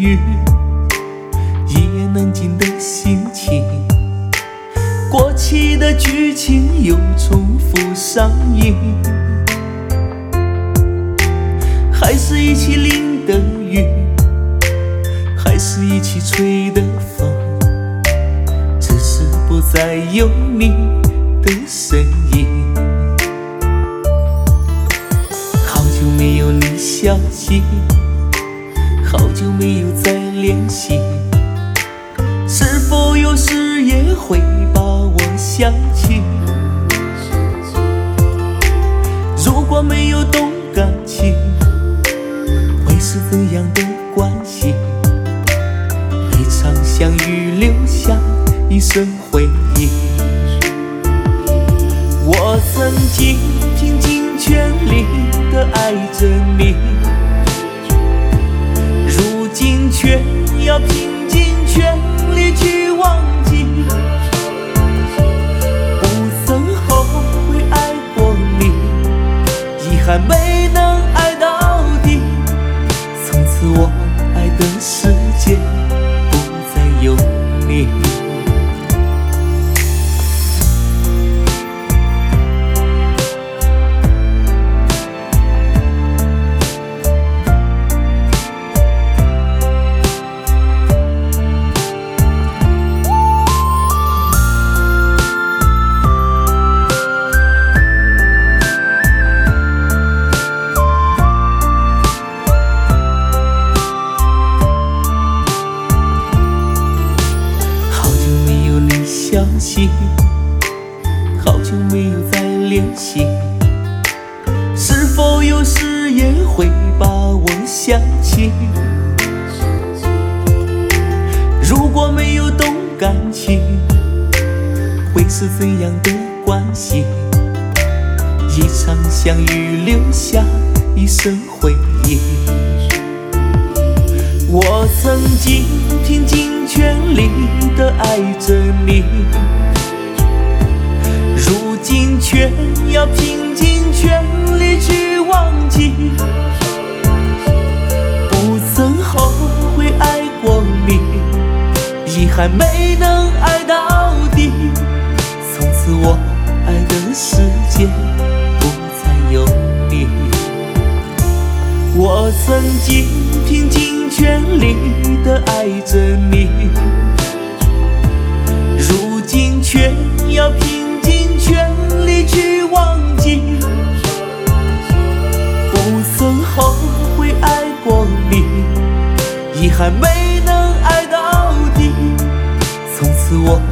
雨，一言难尽的心情。过期的剧情又重复上映，还是一起淋的雨，还是一起吹的风，只是不再有你的身影。好久没有你消息，好久没有再联系，是否有时也会把我想起？如果没有动感情，会是怎样的关系？一场相遇留下一生回忆。我曾经拼尽全力地爱着你，如今却要拼尽全力去忘记。不曾后悔爱过你，遗憾没能爱到底。从此我爱的世界不再有你。消息，好久没有再联系，是否有时也会把我想起？如果没有动感情，会是怎样的关系？一场相遇留下一生回忆。我曾经拼尽全力地爱着你，如今却要拼尽全力去忘记。不曾后悔爱过你，遗憾没能爱到底。从此我爱的世界不再有你。我曾经拼尽全力地爱着你，如今却要拼尽全力去忘记。不曾后悔爱过你，遗憾没能爱到底。从此我